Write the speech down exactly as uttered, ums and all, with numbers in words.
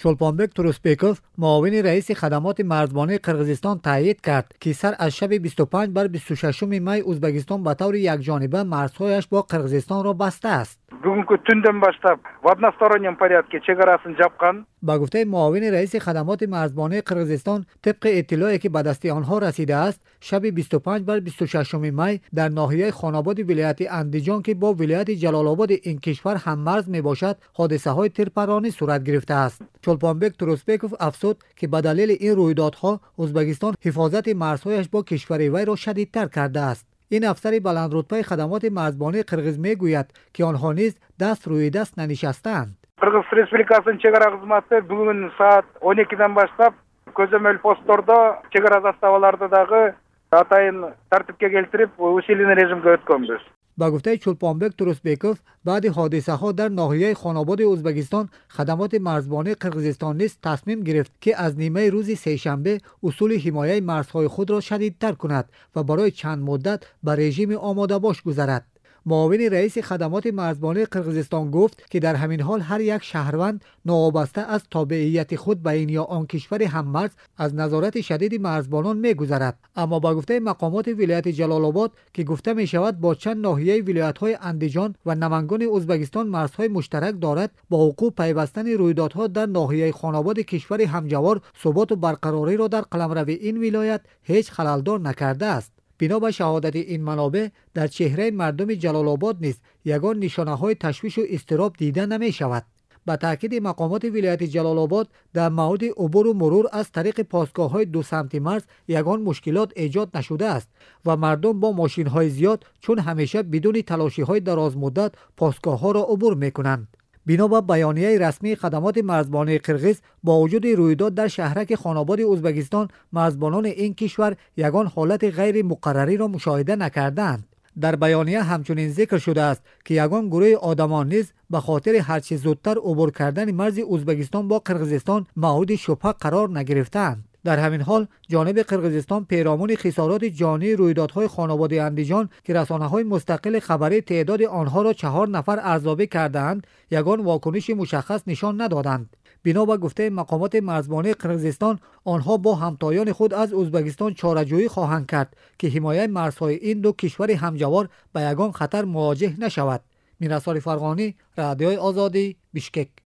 چولپانبک تروسبکوف معاون رئیس خدمات مرزبانی قرقیزستان تایید کرد که سر از شب بیست و پنج بر بیست و شش می ازبکستان به طور یکجانبه مرزهایش با قرقیزستان را بسته است. Бүгінгі түнден баштап в одностороннем порядке чекарасын жапқан. با گفته معاون رئیس خدمات مرزبانی قرقیزستان طبق اطلاعی که به دست آنها رسیده است، شب بیست و پنج بر بیست و شش می در ناحیه خاناباد ولایت اندیجان که با ولایت جلال آباد این کشور هم مرز می باشد، حادثه های تیرپرانی صورت گرفته است. چولپانبک تروسبکوف افزود که به دلیل این رویدادها ازبکستان حفاظت مرزهایش با کشور وی را شدیدتر کرده است. این افسر بلندرتبه خدمات مرزبانی قرقیز میگوید که آنها نیز دست روی دست ننشستند. Qırgız Respublikasının chegara xizmati bugun soat o'n ikkidan boshlab ko'zamol postlarda chegara zastavalaridagi atayin tartibga keltirib усиленный rejimga o'tganmiz. با گفته چولپانبک تروسبکوف بعد حادثه ها در ناحیه خاناباد ازبکستان، خدمات مرزبانی قرقیزستان نیز تصمیم گرفت که از نیمه روز سه‌شنبه اصول حمایت مرزهای خود را شدیدتر کند و برای چند مدت به رژیم آماده باش گذارد. معاون رئیس خدمات مرزبانی قرقیزستان گفت که در همین حال هر یک شهروند ناوابسته از تابعیت خود به این یا آن کشور هممرز از نظارت شدید مرزبانان می‌گذرد. اما با گفته مقامات ولایت جلال آباد که گفته می شود با چند ناحیه ولایت‌های اندیجان و نمنگان ازبکستان مرزهای مشترک دارد، با وقوع پیوستن رویدادها در ناحیه خاناباد کشور همجوار ثبات و برقراری را در قلمرو این ولایت هیچ خللدار نکرده است. بنا به شهادت این منابع، در چهره مردم جلال آباد نیز یگان نشانه های تشویش و اضطراب دیده نمی شود. با تاکید مقامات ولایت جلال آباد در مورد عبور و مرور از طریق پاسگاه های دو سمت مرز یگان مشکلات ایجاد نشده است و مردم با ماشین های زیاد چون همیشه بدون تلاشی های دراز مدت پاسگاه ها را عبور می کنند. بنا به بیانیه رسمی خدمات مرزبانی قرقیز، با وجود رویداد در شهرک خاناباد ازبکستان، مرزبانان این کشور یگان حالت غیر مقرری را مشاهده نکردند. در بیانیه همچنین ذکر شده است که یگان گروه آدمان نیز به خاطر هرچه زودتر عبور کردن مرز ازبکستان با قرقیزستان مورد شبهه قرار نگرفتند. در همین حال جانب قرقیزستان پیرامون خسارات جانی رویدادهای خانواده اندیجان که رسانه‌های مستقل خبری تعداد آنها را چهار نفر ارزیابی کردند، یگان واکنش مشخص نشان ندادند. بنا به گفته مقامات مرزبانی قرقیزستان، آنها با همتایان خود از ازبکستان چاره‌جویی خواهند کرد که حمایت مرزهای این دو کشور همجوار به یگان خطر مواجه نشود. میرسال فرغانی، رادیوی آزادی، بیشکک.